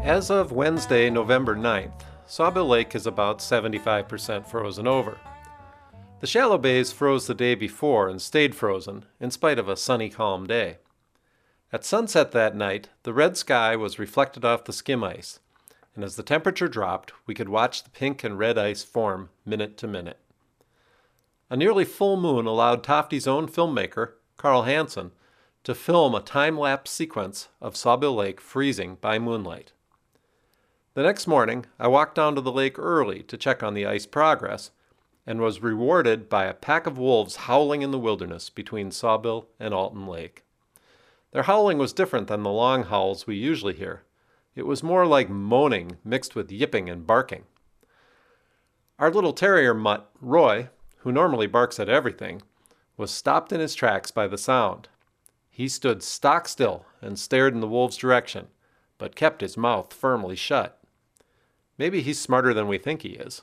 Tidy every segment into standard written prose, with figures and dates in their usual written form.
As of Wednesday, November 9th, Sawbill Lake is about 75% frozen over. The shallow bays froze the day before and stayed frozen, in spite of a sunny, calm day. At sunset that night, the red sky was reflected off the skim ice, and as the temperature dropped, we could watch the pink and red ice form minute to minute. A nearly full moon allowed Tofte's own filmmaker, Carl Hansen, to film a time-lapse sequence of Sawbill Lake freezing by moonlight. The next morning, I walked down to the lake early to check on the ice progress, and was rewarded by a pack of wolves howling in the wilderness between Sawbill and Alton Lake. Their howling was different than the long howls we usually hear. It was more like moaning mixed with yipping and barking. Our little terrier mutt, Roy, who normally barks at everything, was stopped in his tracks by the sound. He stood stock still and stared in the wolves' direction, but kept his mouth firmly shut. Maybe he's smarter than we think he is.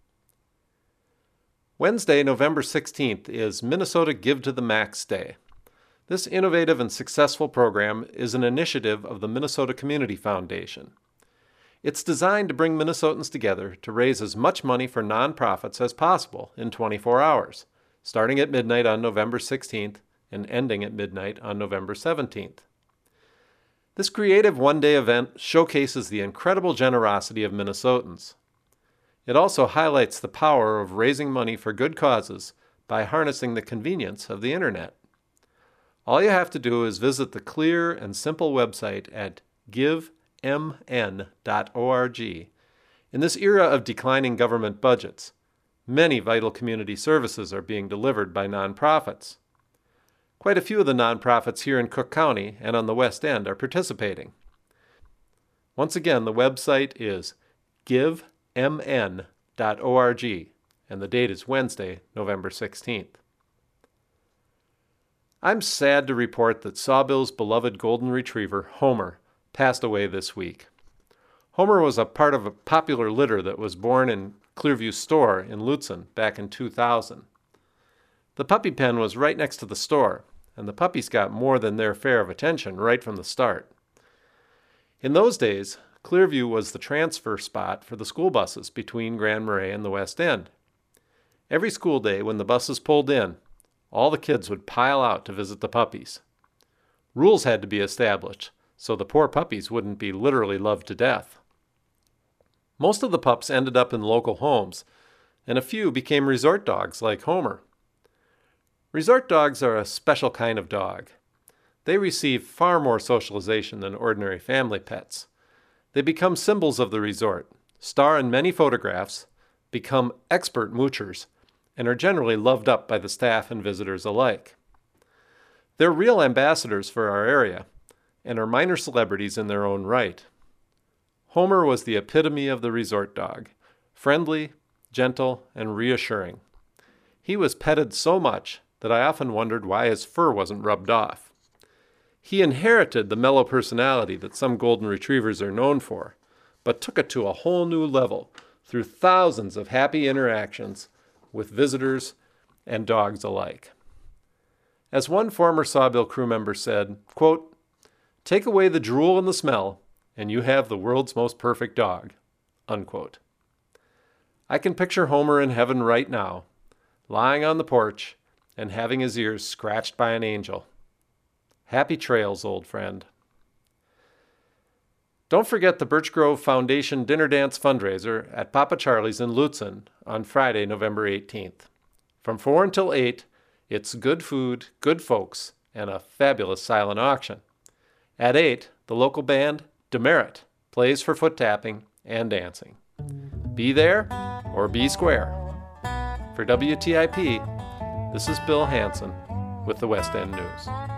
Wednesday, November 16th is Minnesota Give to the Max Day. This innovative and successful program is an initiative of the Minnesota Community Foundation. It's designed to bring Minnesotans together to raise as much money for nonprofits as possible in 24 hours, starting at midnight on November 16th and ending at midnight on November 17th. This creative one-day event showcases the incredible generosity of Minnesotans. It also highlights the power of raising money for good causes by harnessing the convenience of the internet. All you have to do is visit the clear and simple website at givemn.org. In this era of declining government budgets, many vital community services are being delivered by nonprofits. Quite a few of the nonprofits here in Cook County and on the West End are participating. Once again, the website is givemn.org, and the date is Wednesday, November 16th. I'm sad to report that Sawbill's beloved golden retriever, Homer, passed away this week. Homer was a part of a popular litter that was born in Clearview Store in Lutsen back in 2000. The puppy pen was right next to the store, and the puppies got more than their share of attention right from the start. In those days, Clearview was the transfer spot for the school buses between Grand Marais and the West End. Every school day when the buses pulled in, all the kids would pile out to visit the puppies. Rules had to be established, so the poor puppies wouldn't be literally loved to death. Most of the pups ended up in local homes, and a few became resort dogs like Homer. Resort dogs are a special kind of dog. They receive far more socialization than ordinary family pets. They become symbols of the resort, star in many photographs, become expert moochers, and are generally loved up by the staff and visitors alike. They're real ambassadors for our area, and are minor celebrities in their own right. Homer was the epitome of the resort dog, friendly, gentle, and reassuring. He was petted so much that I often wondered why his fur wasn't rubbed off. He inherited the mellow personality that some golden retrievers are known for, but took it to a whole new level through thousands of happy interactions with visitors and dogs alike. As one former Sawbill crew member said, quote, "Take away the drool and the smell, and you have the world's most perfect dog," unquote. I can picture Homer in heaven right now, lying on the porch and having his ears scratched by an angel. Happy trails, old friend. Don't forget the Birch Grove Foundation Dinner Dance fundraiser at Papa Charlie's in Lutsen on Friday, November 18th. From 4 until 8, it's good food, good folks, and a fabulous silent auction. At 8, the local band, Demerit, plays for foot tapping and dancing. Be there or be square. For WTIP, this is Bill Hansen with the West End News.